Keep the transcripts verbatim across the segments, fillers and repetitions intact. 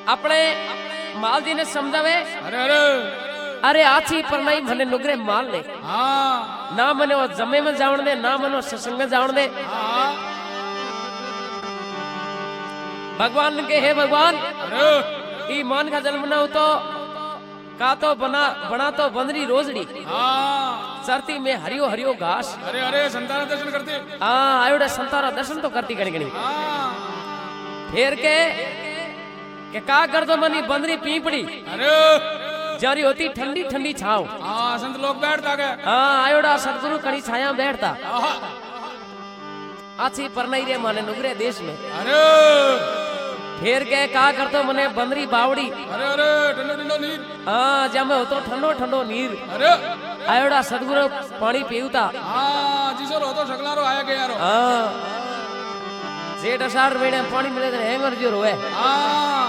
अपने मालजी ने समझावे अरे अरे अरे आछी पर नहीं मने नुगरे माल ले हाँ ना मने वो जमे में जावण दे ना मनो सत्संग में जावण दे हाँ भगवान के हे भगवान अरे ई मान का जन्म न हो तो का तो बना बना तो बंदरी रोजड़ी हाँ सरती में हरियो हरियो घास अरे अरे संतान दर्शन करते हाँ आयोडा संतारा दर्शन तो करती गणी गणी हाँ फिर के के का कर दो मनी बंदरी पीपड़ी अरे जारी होती ठंडी ठंडी छाव हाँ संत लोग बैठता गए हाँ आयोडा सतगुरु कड़ी छाया बैठता आहा, आछी पर नहीं रे माने नुगरे देश में अरे फिर के का कर दो मने बंदरी बावड़ी अरे अरे ठंडो ठंडो नीर हाँ जमे हो तो ठंडो ठंडो नीर अरे आयोडा सतगुरु पानी पीवता हाँ जिसो रो तो शकलारो आया के यारो हाँ जेठ अषाढ़ महीने पानी मिले तो हेंगर जो रोए हाँ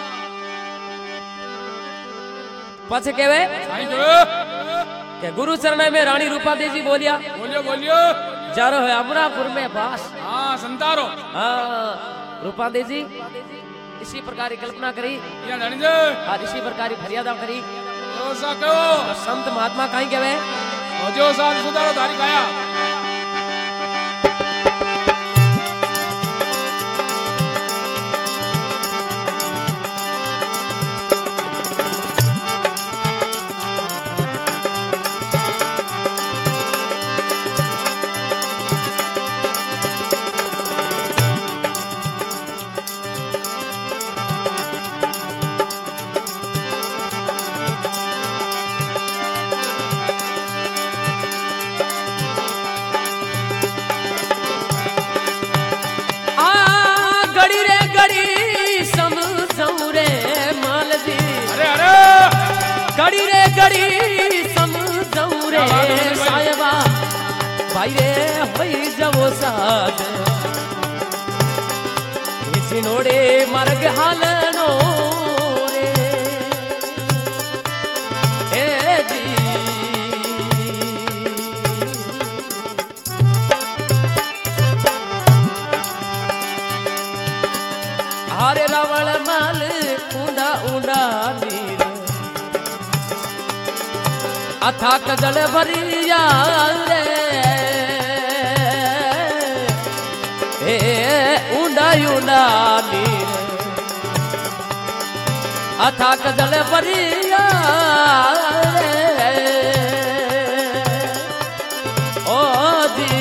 पछे केवे साईं जो के गुरु चरण में रानी रूपा देवी बोलिया बोलियो बोलियो जारो है अमरापुर में बास हाँ संतारो हाँ रूपा देवी इसी प्रकार की कल्पना करी या जानी जे और इसी प्रकार की फरियादा करी जो सा कहो तो संत महात्मा कहीं केवे और जो सा सुधारो धारी काया गड़ी रे गड़ी समझऊ रे सायबा भाई रे होई जवो साद चिनोड़े मर्ग हालनो रे ए जी हारे रावण माल ऊंडा ऊंडा नीर अथाक जल भरिया रे ए ऊंडा ऊंडा नीर अथाक जल भरिया रे ओ जी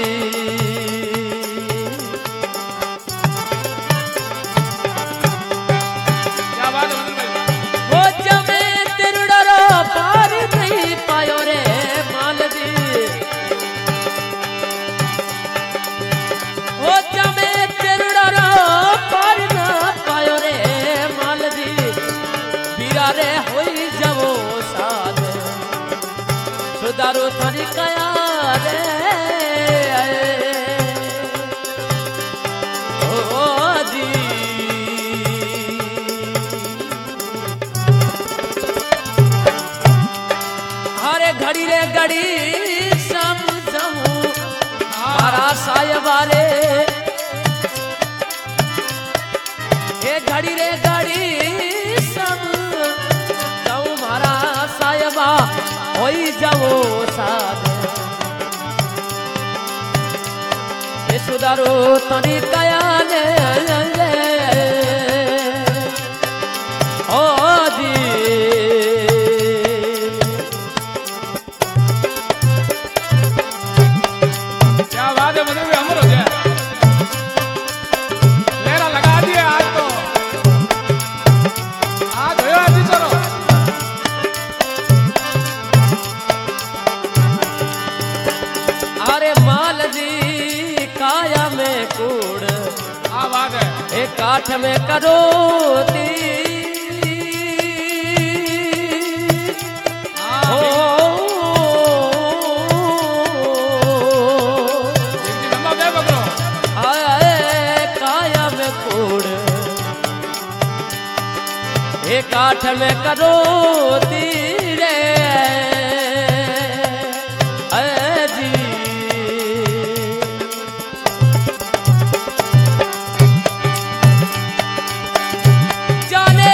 क्या बात है भाई वो जमे तिरुडरो पार नहीं पायो रे मालदी वो जमे तिरुडरो पार ना पायो रे मालदी बीरा रे होई जवो साध सुधारो थारी कया रे ओ जी घड़ी रे घड़ी समझऊ मारा सायबारे ए घड़ी रे घड़ी समझऊ मारा सायबा होई जाओ साध ए सुधारो तनी कया ने ओ जी एक काठ में करोती हो आए काया में कूड़ एक काठ में करोती रे जी जाने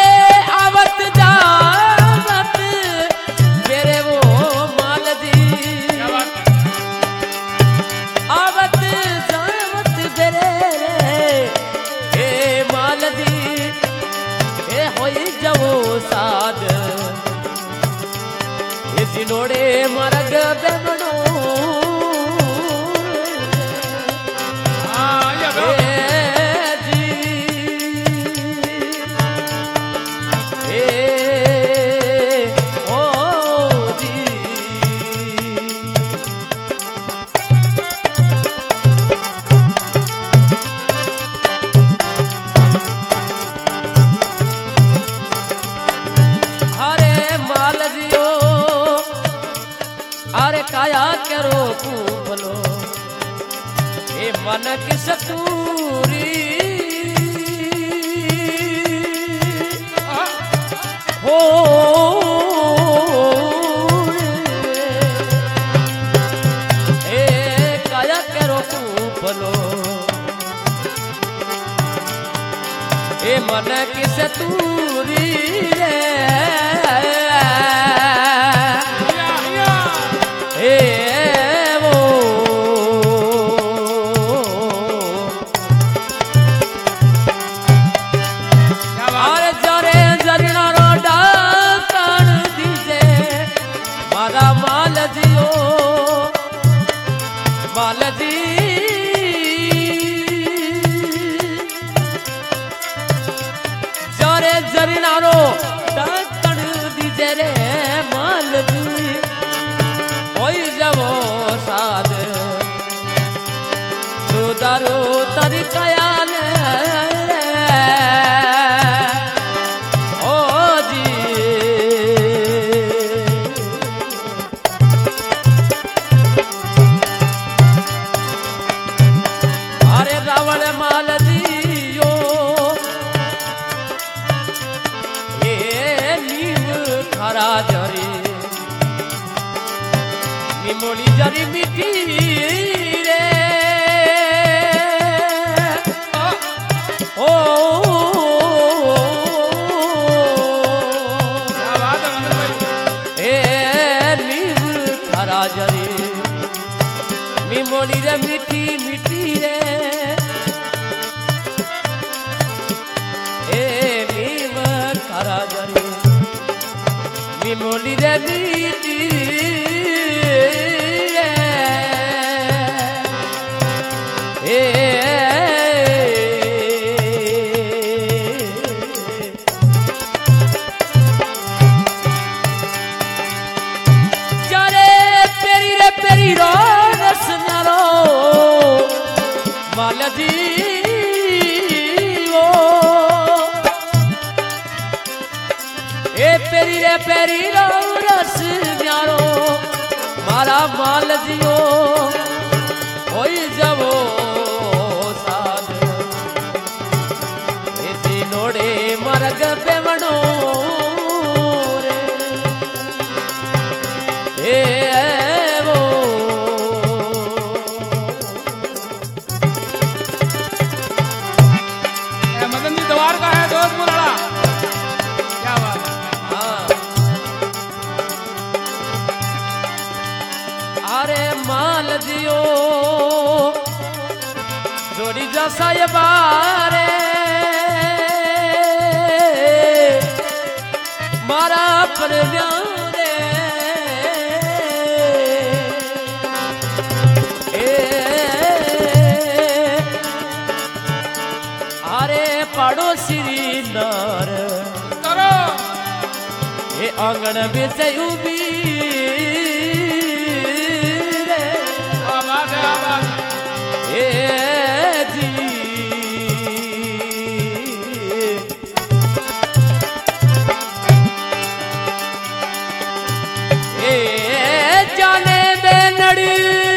साध ये जिनोड़े मरग बेमणो हाँ ये बरो काया करो भलो ए मन किस तूरी हो ए काया करो भलो ए मन किस तूरी रे दारो तारी कयाल ओ जी अरे रावण माल दियो ये नीम खरा जरी निमोली जरी मिठी रे मोली रे मीठी मीठी रे ए नीम खरा जरी मी मोली रे मीठी रे ए जरे पेरी रे पेरी रो मालदी ओ ए पेरी रे पेरी रो रस न्यारो मारा माल दियो होई जवो साध ए जिनोड़े मरग बेवणो रे ए द्वार का है दोस्त मुराड़ा क्या बात हाँ अरे माल दियो जोड़ी जैसा ये बारे मारा पर रे अरे पड़ोसी नार करो ये आंगन में से उबी रे आवाज है आवाज ए जी ए जाने बेनड़ी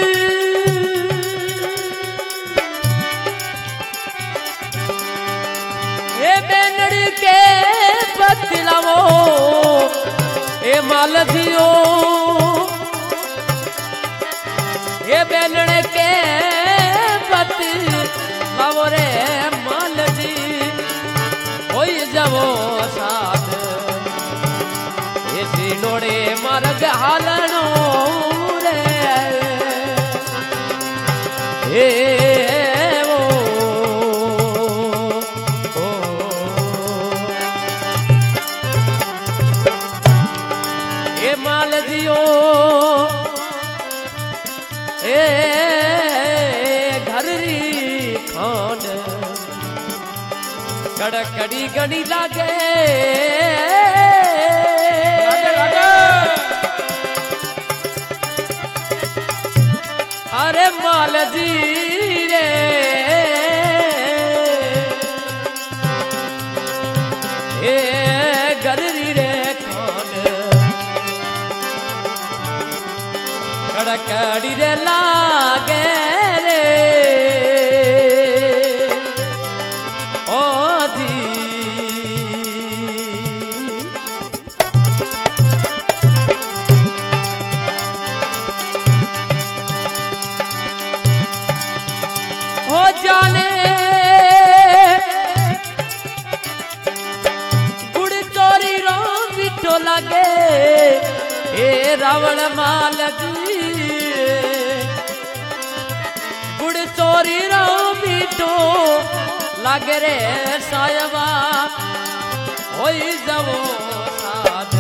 ए बेनड़ी के बतलावो ए माल दियो ए बेनड़ के बतलावो रे माल दी होई जावो साथ ए सिनोड़े मार्ग हालनो रे ए कड़कड़ी गड़ी लागे लागे लागे अरे माल जी रे ए गदरी रे कौन कड़कड़ी रे लागे रे ओ जी हो जाने गुड़ चोरी रो मिठो लगे ए रावण माल जी गुड़ चोरी रो मिठो लगे रे सायबा होई जवो साध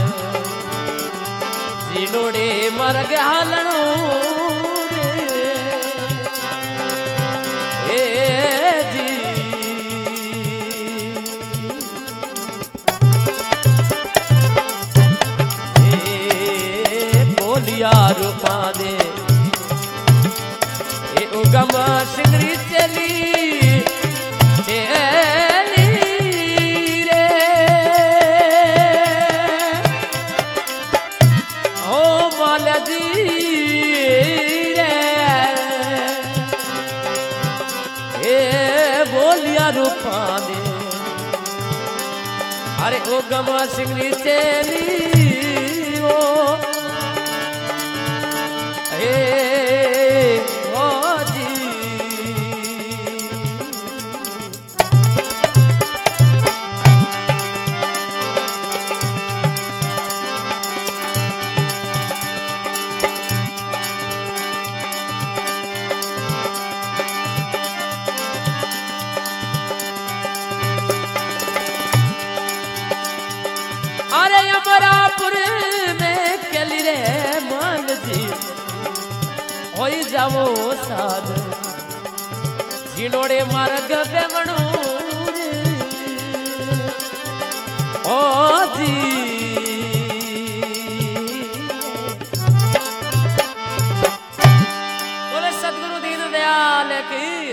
जिनोड़े मरग हालणो रे ए जी ए बोलिया रूपा दे ए उगम सिंगरी चली चली रे ओ माला जी रे ए बोलिया रूपा दे अरे ओ गमा सिंगरी चली ओ ए ओ जी अरे अमरापुर में कली रे मान जी होई जावो साध जिनोड़े मार्ग बेवणो रे ओ जी बोले सतगुरु दीन दयाल की